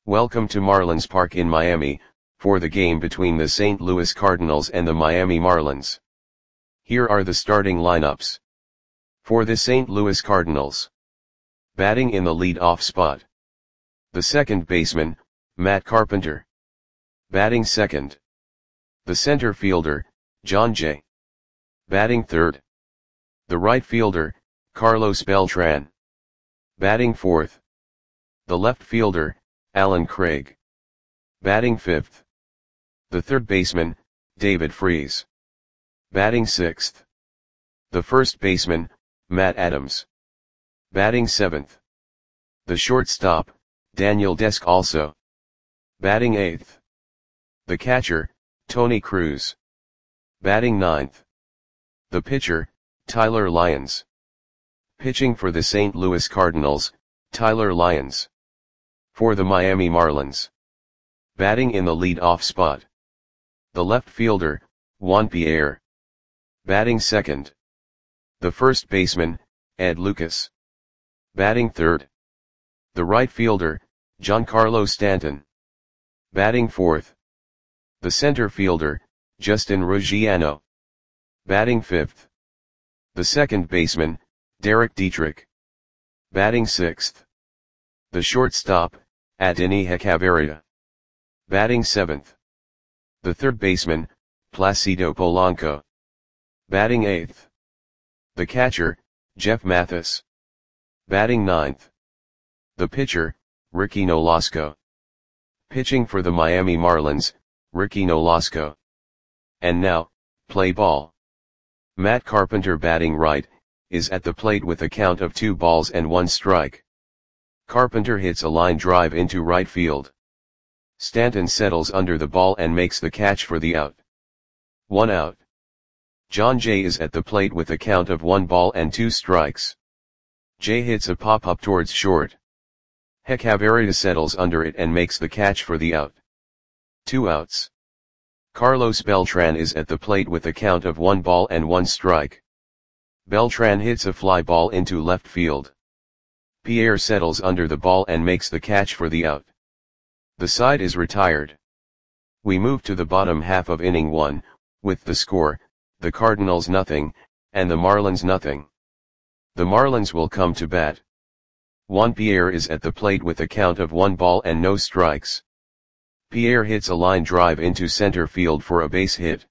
Welcome to Marlins Park in Miami, for the game between the St. Louis Cardinals and the Miami Marlins. Here are the starting lineups. For the St. Louis Cardinals. Batting in the lead-off spot. The second baseman, Matt Carpenter. Batting second. The center fielder, Jon Jay. Batting third. The right fielder, Carlos Beltran. Batting fourth. The left fielder, Allen Craig. Batting fifth. The third baseman, David Freese. Batting sixth. The first baseman, Matt Adams. Batting seventh. The shortstop, Daniel Descalso. Batting eighth. The catcher, Tony Cruz. Batting ninth. The pitcher, Tyler Lyons. Pitching for the St. Louis Cardinals, Tyler Lyons. For the Miami Marlins. Batting in the lead-off spot. The left fielder, Juan Pierre. Batting second. The first baseman, Ed Lucas. Batting third. The right fielder, Giancarlo Stanton. Batting fourth. The center fielder, Justin Ruggiano. Batting fifth. The second baseman, Derek Dietrich. Batting sixth. The shortstop, Adeiny Hechavarria. Batting seventh. The third baseman, Placido Polanco. Batting eighth. The catcher, Jeff Mathis. Batting ninth. The pitcher, Ricky Nolasco. Pitching for the Miami Marlins, Ricky Nolasco. And now, play ball. Matt Carpenter batting right, is at the plate with a count of 2-1 strike. Carpenter hits a line drive into right field. Stanton settles under the ball and makes the catch for the out. 1 out. Jon Jay is at the plate with a count of 1-2 strikes. Jay hits a pop-up towards short. Hechavarria settles under it and makes the catch for the out. 2 outs. Carlos Beltran is at the plate with a count of 1-1 strike. Beltran hits a fly ball into left field. Pierre settles under the ball and makes the catch for the out. The side is retired. We move to the bottom half of inning 1, with the score, the Cardinals nothing, and the Marlins nothing. The Marlins will come to bat. Juan Pierre is at the plate with a count of 1-0 strikes. Pierre hits a line drive into center field for a base hit.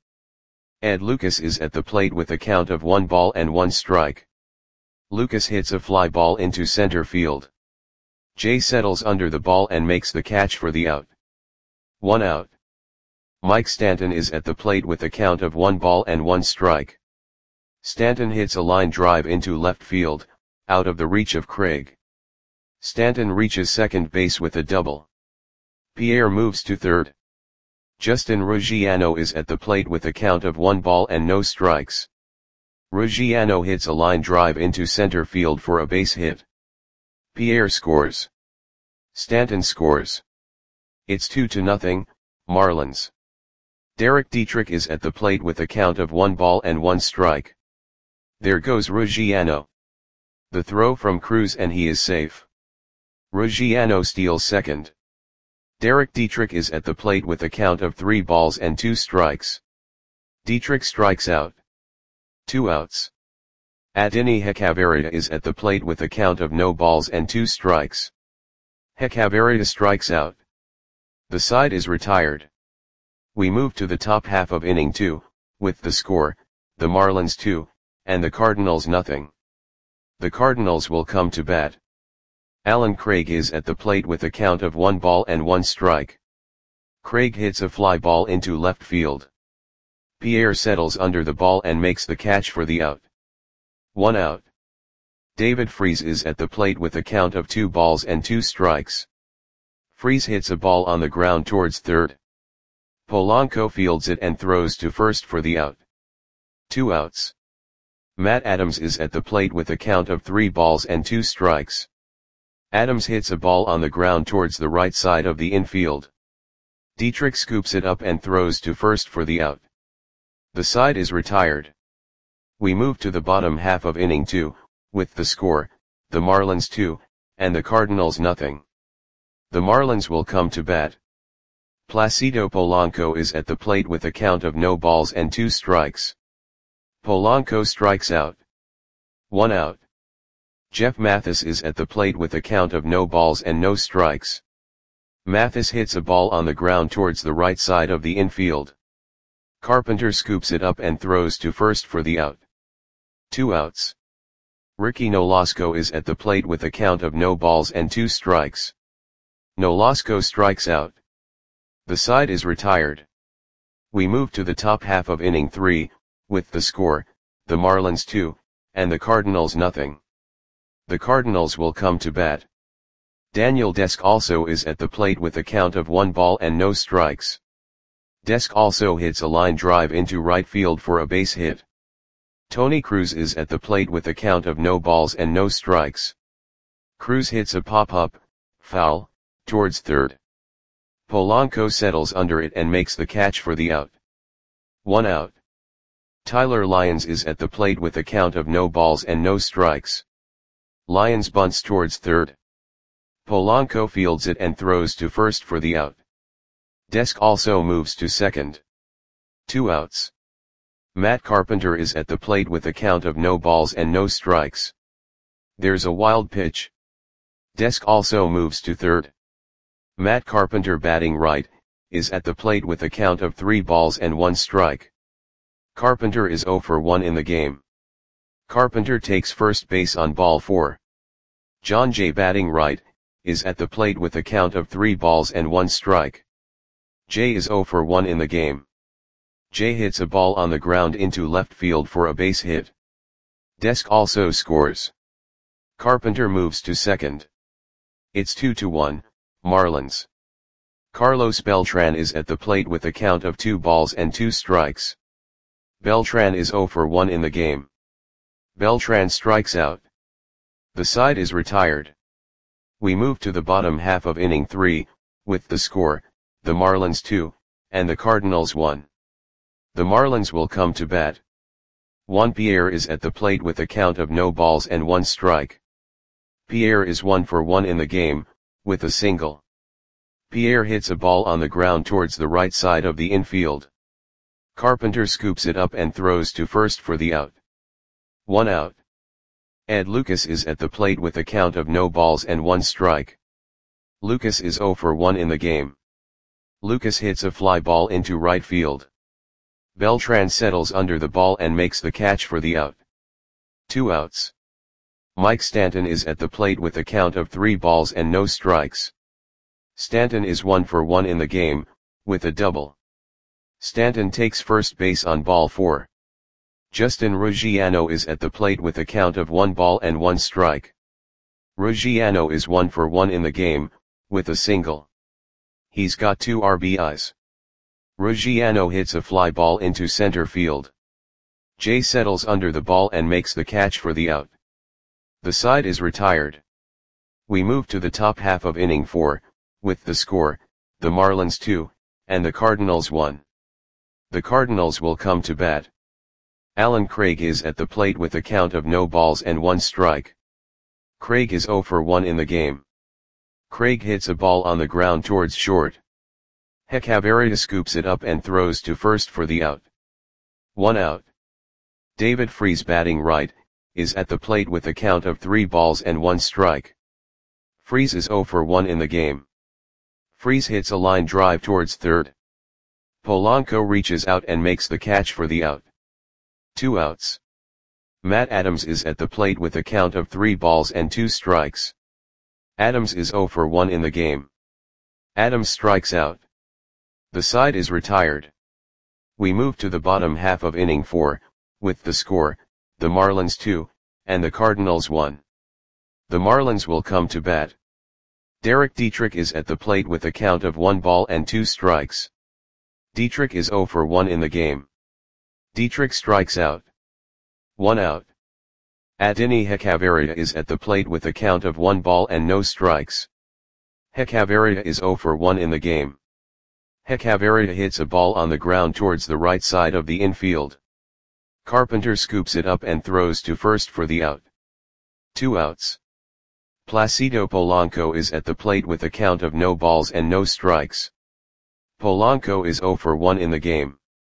Ed Lucas is at the plate with a count of 1-1 strike. Lucas hits a fly ball into center field. Jay settles under the ball and makes the catch for the out. 1 out. Mike Stanton is at the plate with a count of 1-1 strike. Stanton hits a line drive into left field, out of the reach of Craig. Stanton reaches second base with a double. Pierre moves to third. Justin Ruggiano is at the plate with a count of 1-0 strikes. Ruggiano hits a line drive into center field for a base hit. Pierre scores. Stanton scores. It's 2-0, Marlins. Derek Dietrich is at the plate with a count of 1-1 strike. There goes Ruggiano. The throw from Cruz and he is safe. Ruggiano steals second. Derek Dietrich is at the plate with a count of 3-2 strikes. Dietrich strikes out. 2 outs. Adeiny Hechavarria is at the plate with a count of 0-2 strikes. Hechavarria strikes out. The side is retired. We move to the top half of inning 2, with the score, the Marlins 2, and the Cardinals nothing. The Cardinals will come to bat. Allen Craig is at the plate with a count of 1-1 strike. Craig hits a fly ball into left field. Pierre settles under the ball and makes the catch for the out. 1 out. David Freese is at the plate with a count of 2-2 strikes. Freese hits a ball on the ground towards third. Polanco fields it and throws to first for the out. 2 outs. Matt Adams is at the plate with a count of 3-2 strikes. Adams hits a ball on the ground towards the right side of the infield. Dietrich scoops it up and throws to first for the out. The side is retired. We move to the bottom half of inning 2, with the score, the Marlins 2, and the Cardinals nothing. The Marlins will come to bat. Placido Polanco is at the plate with a count of no balls and 2 strikes. Polanco strikes out. 1 out. Jeff Mathis is at the plate with a count of no balls and no strikes. Mathis hits a ball on the ground towards the right side of the infield. Carpenter scoops it up and throws to first for the out. 2 outs. Ricky Nolasco is at the plate with a count of no balls and 2 strikes. Nolasco strikes out. The side is retired. We move to the top half of inning 3, with the score, the Marlins 2, and the Cardinals nothing. The Cardinals will come to bat. Daniel Desk also is at the plate with a count of 1 ball and no strikes. Desk also hits a line drive into right field for a base hit. Tony Cruz is at the plate with a count of no balls and no strikes. Cruz hits a pop-up, foul, towards third. Polanco settles under it and makes the catch for the out. 1 out. Tyler Lyons is at the plate with a count of no balls and no strikes. Lyons bunts towards third. Polanco fields it and throws to first for the out. Desk also moves to second. 2 outs. Matt Carpenter is at the plate with a count of no balls and no strikes. There's a wild pitch. Desk also moves to third. Matt Carpenter, batting right, is at the plate with a count of 3 balls and 1 strike. Carpenter is 0 for 1 in the game. Carpenter takes first base on ball 4. John Jay, batting right, is at the plate with a count of 3 balls and 1 strike. Jay is 0 for 1 in the game. Jay hits a ball on the ground into left field for a base hit. Desk also scores. Carpenter moves to second. It's 2-1, Marlins. Carlos Beltran is at the plate with a count of 2 balls and 2 strikes. Beltran is 0 for 1 in the game. Beltran strikes out. The side is retired. We move to the bottom half of inning 3, with the score, the Marlins 2, and the Cardinals 1. The Marlins will come to bat. Juan Pierre is at the plate with a count of no balls and 1 strike. Pierre is 1 for 1 in the game, with a single. Pierre hits a ball on the ground towards the right side of the infield. Carpenter scoops it up and throws to first for the out. 1 out. Ed Lucas is at the plate with a count of no balls and 1 strike. Lucas is 0 for 1 in the game. Lucas hits a fly ball into right field. Beltran settles under the ball and makes the catch for the out. 2 outs. Mike Stanton is at the plate with a count of 3 balls and no strikes. Stanton is 1 for 1 in the game, with a double. Stanton takes first base on ball 4. Justin Ruggiano is at the plate with a count of 1 ball and 1 strike. Ruggiano is 1 for 1 in the game, with a single. He's got 2 RBIs. Ruggiano hits a fly ball into center field. Jay settles under the ball and makes the catch for the out. The side is retired. We move to the top half of inning 4, with the score, the Marlins 2, and the Cardinals 1. The Cardinals will come to bat. Alan Craig is at the plate with a count of no balls and 1 strike. Craig is 0 for 1 in the game. Craig hits a ball on the ground towards short. Hechavarria scoops it up and throws to first for the out. 1 out. David Freese, batting right, is at the plate with a count of 3 balls and 1 strike. Freese is 0 for 1 in the game. Freese hits a line drive towards third. Polanco reaches out and makes the catch for the out. 2 outs. Matt Adams is at the plate with a count of 3 balls and 2 strikes. Adams is 0 for 1 in the game. Adams strikes out. The side is retired. We move to the bottom half of inning 4, with the score, the Marlins 2, and the Cardinals 1. The Marlins will come to bat. Derek Dietrich is at the plate with a count of 1 ball and 2 strikes. Dietrich is 0 for 1 in the game. Dietrich strikes out. 1 out. Adeiny Hechavarria is at the plate with a count of 1 ball and no strikes. Hechavarria is 0 for 1 in the game. Hechavarria hits a ball on the ground towards the right side of the infield. Carpenter scoops it up and throws to first for the out. 2 outs. Placido Polanco is at the plate with a count of no balls and no strikes. Polanco is 0 for 1 in the game.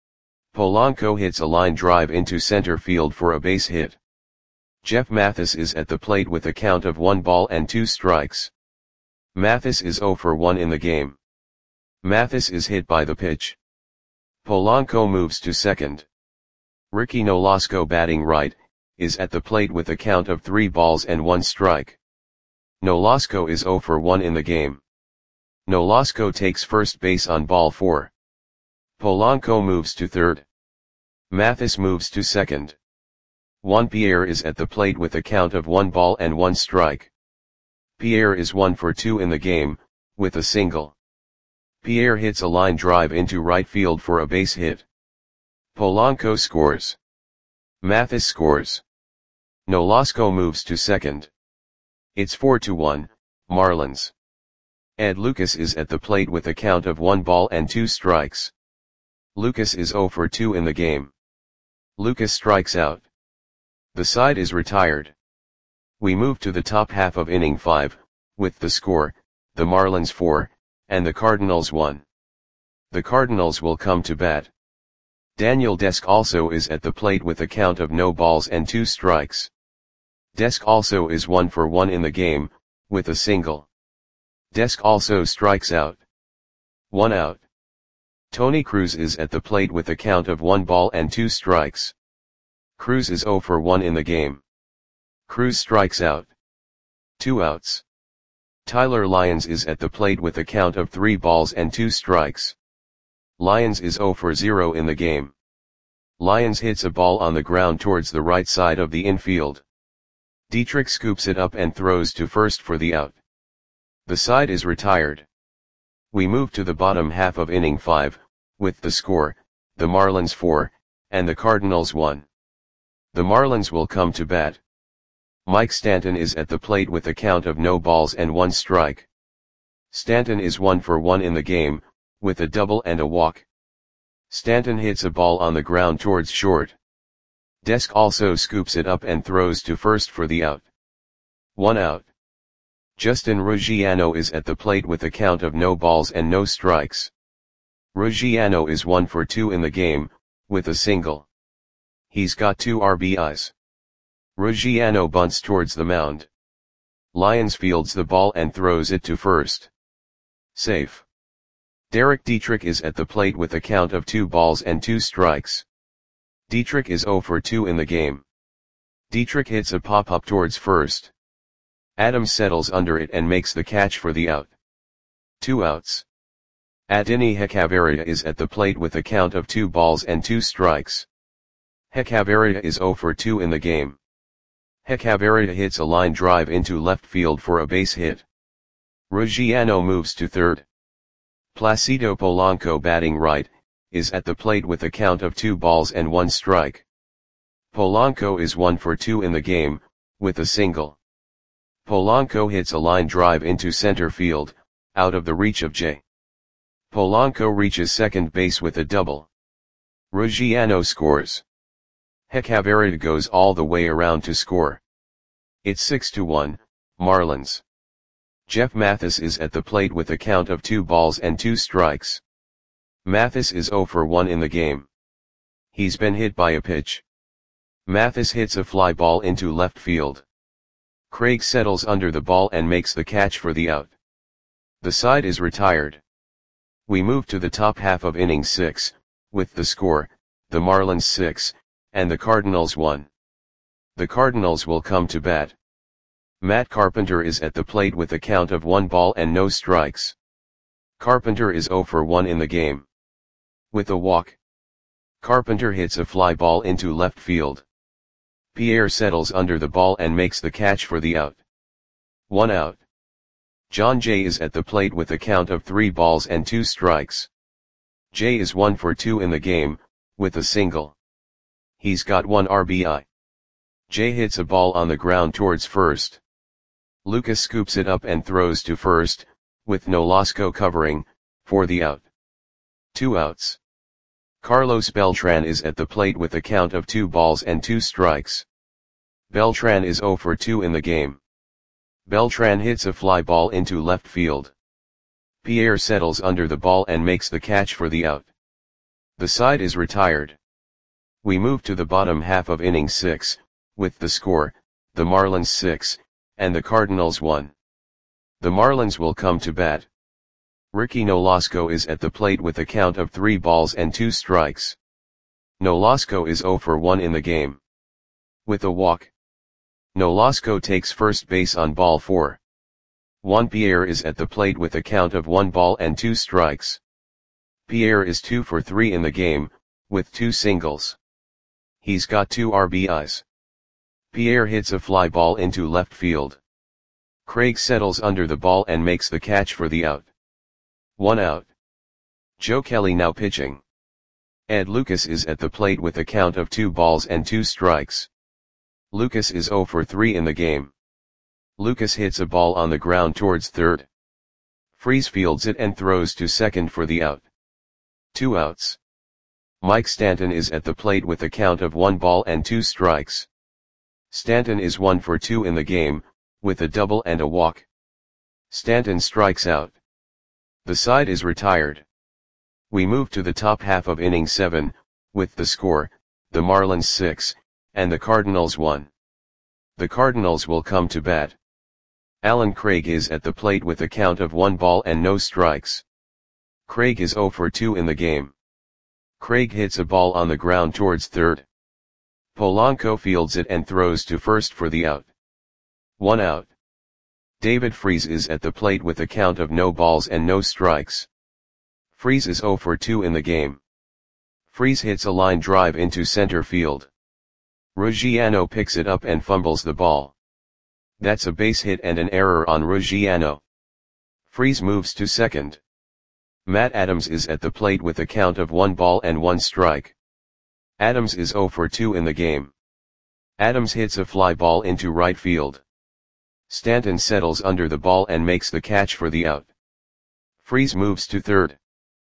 Polanco hits a line drive into center field for a base hit. Jeff Mathis is at the plate with a count of 1 ball and 2 strikes. Mathis is 0 for 1 in the game. Mathis is hit by the pitch. Polanco moves to second. Ricky Nolasco, batting right, is at the plate with a count of 3 balls and 1 strike. Nolasco is 0 for 1 in the game. Nolasco takes first base on ball 4. Polanco moves to third. Mathis moves to second. Juan Pierre is at the plate with a count of 1 ball and 1 strike. Pierre is 1 for 2 in the game, with a single. Pierre hits a line drive into right field for a base hit. Polanco scores. Mathis scores. Nolasco moves to second. It's 4-1, Marlins. Ed Lucas is at the plate with a count of 1 ball and 2 strikes. Lucas is 0 for 2 in the game. Lucas strikes out. The side is retired. We move to the top half of inning 5, with the score, the Marlins 4, and the Cardinals 1. The Cardinals will come to bat. Daniel Desk also is at the plate with a count of no balls and 2 strikes. Desk also is 1 for 1 in the game, with a single. Desk also strikes out. 1 out. Tony Cruz is at the plate with a count of 1 ball and 2 strikes. Cruz is 0 for 1 in the game. Cruz strikes out. 2 outs. Tyler Lyons is at the plate with a count of 3 balls and 2 strikes. Lyons is 0 for 0 in the game. Lyons hits a ball on the ground towards the right side of the infield. Dietrich scoops it up and throws to first for the out. The side is retired. We move to the bottom half of inning 5, with the score, the Marlins 4, and the Cardinals 1. The Marlins will come to bat. Mike Stanton is at the plate with a count of no balls and 1 strike. Stanton is 1 for 1 in the game, with a double and a walk. Stanton hits a ball on the ground towards short. Desk also scoops it up and throws to first for the out. 1 out. Justin Ruggiano is at the plate with a count of no balls and no strikes. Ruggiano is 1 for 2 in the game, with a single. He's got 2 RBIs. Ruggiano bunts towards the mound. Lyons fields the ball and throws it to first. Safe. Derek Dietrich is at the plate with a count of 2 balls and 2 strikes. Dietrich is 0 for 2 in the game. Dietrich hits a pop-up towards first. Adams settles under it and makes the catch for the out. 2 outs. Adeiny Hechavarria is at the plate with a count of 2 balls and 2 strikes. Hechavarria is 0 for 2 in the game. Hechavarria hits a line drive into left field for a base hit. Ruggiano moves to third. Placido Polanco, batting right, is at the plate with a count of 2 balls and 1 strike. Polanco is 1 for 2 in the game, with a single. Polanco hits a line drive into center field, out of the reach of J. Polanco reaches second base with a double. Ruggiano scores. Hechavarria goes all the way around to score. It's 6-1, Marlins. Jeff Mathis is at the plate with a count of 2 balls and 2 strikes. Mathis is 0 for 1 in the game. He's been hit by a pitch. Mathis hits a fly ball into left field. Craig settles under the ball and makes the catch for the out. The side is retired. We move to the top half of inning 6, with the score, the Marlins 6, and the Cardinals 1. The Cardinals will come to bat. Matt Carpenter is at the plate with a count of 1 ball and no strikes. Carpenter is 0 for 1 in the game. With a walk. Carpenter hits a fly ball into left field. Pierre settles under the ball and makes the catch for the out. 1 out. John Jay is at the plate with a count of 3 balls and 2 strikes. Jay is 1 for 2 in the game, with a single. He's got 1 RBI. Jay hits a ball on the ground towards first. Lucas scoops it up and throws to first, with Nolasco covering, for the out. 2 outs. Carlos Beltran is at the plate with a count of 2 balls and 2 strikes. Beltran is 0 for 2 in the game. Beltran hits a fly ball into left field. Pierre settles under the ball and makes the catch for the out. The side is retired. We move to the bottom half of inning 6, with the score, the Marlins 6, and the Cardinals 1. The Marlins will come to bat. Ricky Nolasco is at the plate with a count of 3 balls and 2 strikes. Nolasco is 0 for 1 in the game. With a walk, Nolasco takes first base on ball 4. Juan Pierre is at the plate with a count of 1 ball and 2 strikes. Pierre is 2 for 3 in the game, with 2 singles. He's got 2 RBIs. Pierre hits a fly ball into left field. Craig settles under the ball and makes the catch for the out. 1 out. Joe Kelly now pitching. Ed Lucas is at the plate with a count of 2 balls and 2 strikes. Lucas is 0 for 3 in the game. Lucas hits a ball on the ground towards third. Freese fields it and throws to second for the out. 2 outs. Mike Stanton is at the plate with a count of 1 ball and 2 strikes. Stanton is 1 for 2 in the game, with a double and a walk. Stanton strikes out. The side is retired. We move to the top half of inning 7, with the score, the Marlins 6, and the Cardinals 1. The Cardinals will come to bat. Alan Craig is at the plate with a count of 1 ball and no strikes. Craig is 0 for 2 in the game. Craig hits a ball on the ground towards third. Polanco fields it and throws to first for the out. 1 out. David Freese is at the plate with a count of no balls and no strikes. Freese is 0 for 2 in the game. Freese hits a line drive into center field. Ruggiano picks it up and fumbles the ball. That's a base hit and an error on Ruggiano. Freese moves to second. Matt Adams is at the plate with a count of 1 ball and 1 strike. Adams is 0 for 2 in the game. Adams hits a fly ball into right field. Stanton settles under the ball and makes the catch for the out. Freese moves to third.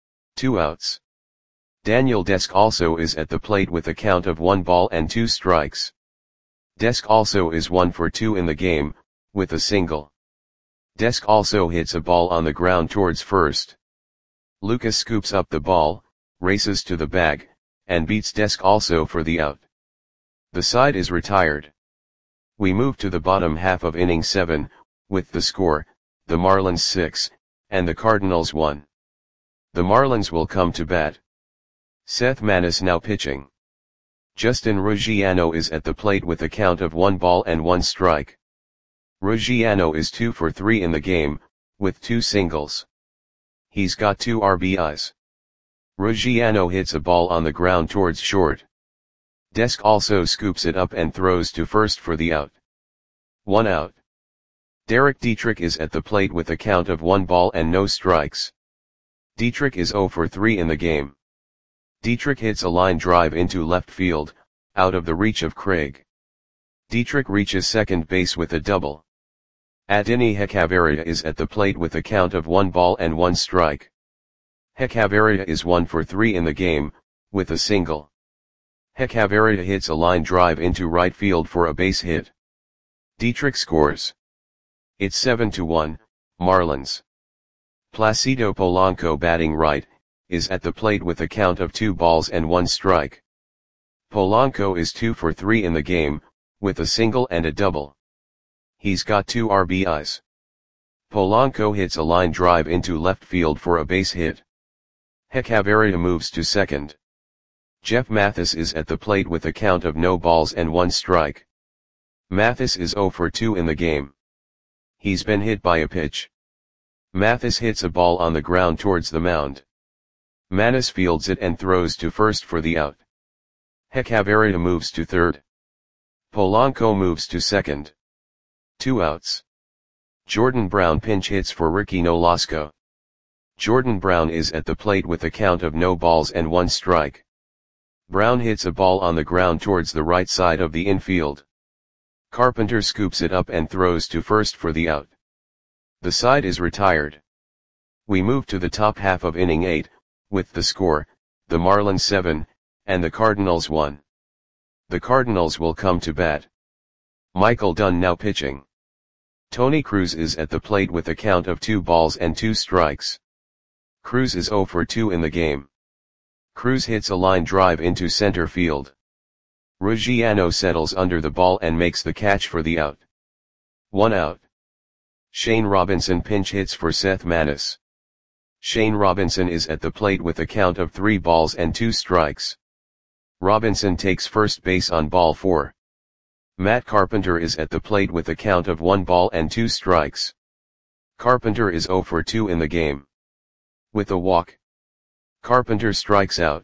2 outs. Daniel Desk also is at the plate with a count of 1 ball and 2 strikes. Desk also is 1 for 2 in the game, with a single. Desk also hits a ball on the ground towards first. Lucas scoops up the ball, races to the bag, and beats Desk also for the out. The side is retired. We move to the bottom half of inning 7, with the score, the Marlins 6, and the Cardinals 1. The Marlins will come to bat. Seth Maness now pitching. Justin Ruggiano is at the plate with a count of 1 ball and 1 strike. Ruggiano is 2 for 3 in the game, with 2 singles. He's got 2 RBIs. Ruggiano hits a ball on the ground towards short. Desk also scoops it up and throws to first for the out. 1 out. Derek Dietrich is at the plate with a count of 1 ball and no strikes. Dietrich is 0 for 3 in the game. Dietrich hits a line drive into left field, out of the reach of Craig. Dietrich reaches second base with a double. Adeiny Hechavarria is at the plate with a count of 1 ball and 1 strike. Hechavarria is 1 for 3 in the game, with a single. Hechavarria hits a line drive into right field for a base hit. Dietrich scores. It's 7-1, Marlins. Placido Polanco batting right, is at the plate with a count of 2 balls and 1 strike. Polanco is 2 for 3 in the game, with a single and a double. He's got 2 RBIs. Polanco hits a line drive into left field for a base hit. Hechavarria moves to second. Jeff Mathis is at the plate with a count of no balls and 1 strike. Mathis is 0 for 2 in the game. He's been hit by a pitch. Mathis hits a ball on the ground towards the mound. Maness fields it and throws to first for the out. Hechavarria moves to third. Polanco moves to second. 2 outs. Jordan Brown pinch hits for Ricky Nolasco. Jordan Brown is at the plate with a count of no balls and 1 strike. Brown hits a ball on the ground towards the right side of the infield. Carpenter scoops it up and throws to first for the out. The side is retired. We move to the top half of inning 8, with the score, the Marlins 7, and the Cardinals 1. The Cardinals will come to bat. Michael Dunn now pitching. Tony Cruz is at the plate with a count of 2 balls and 2 strikes. Cruz is 0 for 2 in the game. Cruz hits a line drive into center field. Ruggiano settles under the ball and makes the catch for the out. 1 out. Shane Robinson pinch hits for Seth Maness. Shane Robinson is at the plate with a count of 3 balls and 2 strikes. Robinson takes first base on ball 4. Matt Carpenter is at the plate with a count of 1 ball and 2 strikes. Carpenter is 0 for 2 in the game. With a walk, Carpenter strikes out.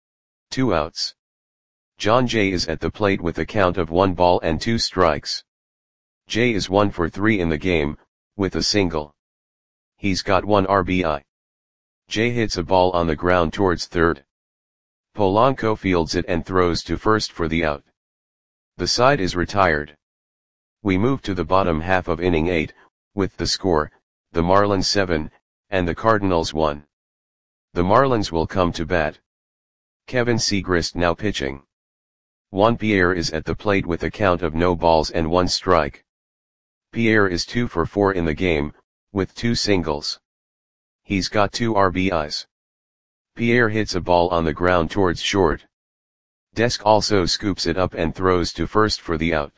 2 outs. John Jay is at the plate with a count of 1 ball and 2 strikes. Jay is 1 for 3 in the game, with a single. He's got 1 RBI. Jay hits a ball on the ground towards third. Polanco fields it and throws to first for the out. The side is retired. We move to the bottom half of inning 8, with the score, the Marlins 7, and the Cardinals 1. The Marlins will come to bat. Kevin Segrist now pitching. Juan Pierre is at the plate with a count of no balls and 1 strike. Pierre is 2 for 4 in the game, with 2 singles. He's got 2 RBIs. Pierre hits a ball on the ground towards short. Desk also scoops it up and throws to first for the out.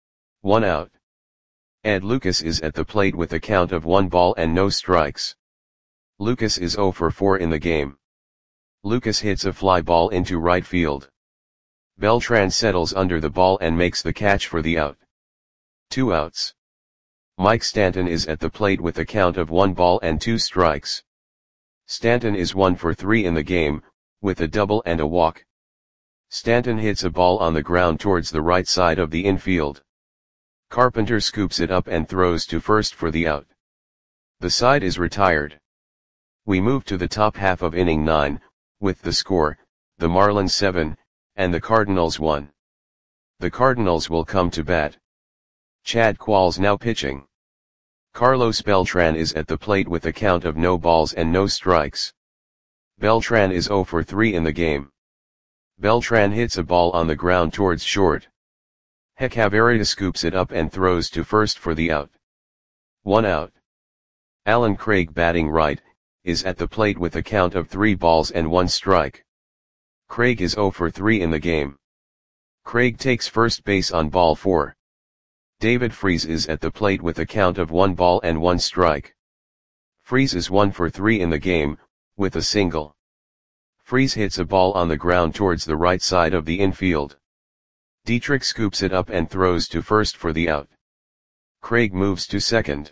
1 out. Ed Lucas is at the plate with a count of 1 ball and no strikes. Lucas is 0 for 4 in the game. Lucas hits a fly ball into right field. Beltran settles under the ball and makes the catch for the out. 2 outs. Mike Stanton is at the plate with a count of 1 ball and 2 strikes. Stanton is 1 for 3 in the game, with a double and a walk. Stanton hits a ball on the ground towards the right side of the infield. Carpenter scoops it up and throws to first for the out. The side is retired. We move to the top half of inning 9, with the score, the Marlins 7, and the Cardinals 1. The Cardinals will come to bat. Chad Qualls now pitching. Carlos Beltran is at the plate with a count of no balls and no strikes. Beltran is 0 for 3 in the game. Beltran hits a ball on the ground towards short. Hechavarria scoops it up and throws to first for the out. 1 out. Alan Craig batting right, is at the plate with a count of 3 balls and 1 strike. Craig is 0 for 3 in the game. Craig takes first base on ball 4. David Freese is at the plate with a count of 1 ball and 1 strike. Freese is 1 for 3 in the game, with a single. Freese hits a ball on the ground towards the right side of the infield. Dietrich scoops it up and throws to first for the out. Craig moves to second.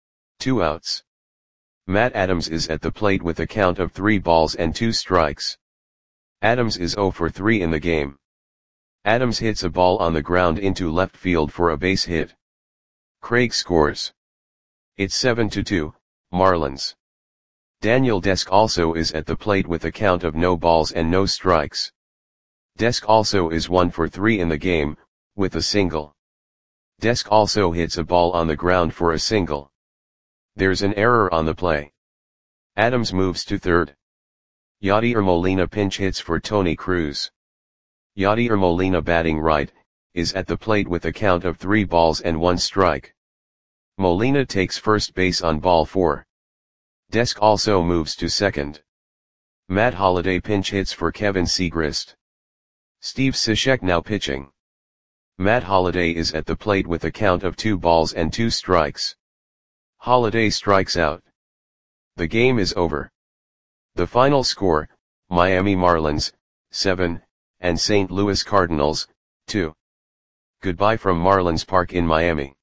2 outs. Matt Adams is at the plate with a count of 3 balls and 2 strikes. Adams is 0 for 3 in the game. Adams hits a ball on the ground into left field for a base hit. Craig scores. It's 7-2, Marlins. Daniel Desk also is at the plate with a count of no balls and no strikes. Desk also is 1 for 3 in the game, with a single. Desk also hits a ball on the ground for a single. There's an error on the play. Adams moves to third. Yadier Molina pinch hits for Tony Cruz. Yadier Molina batting right, is at the plate with a count of 3 balls and 1 strike. Molina takes first base on ball 4. Desk also moves to second. Matt Holliday pinch hits for Kevin Segrist. Steve Cishek now pitching. Matt Holliday is at the plate with a count of 2 balls and 2 strikes. Holliday strikes out. The game is over. The final score, Miami Marlins, 7, and St. Louis Cardinals, 2. Goodbye from Marlins Park in Miami.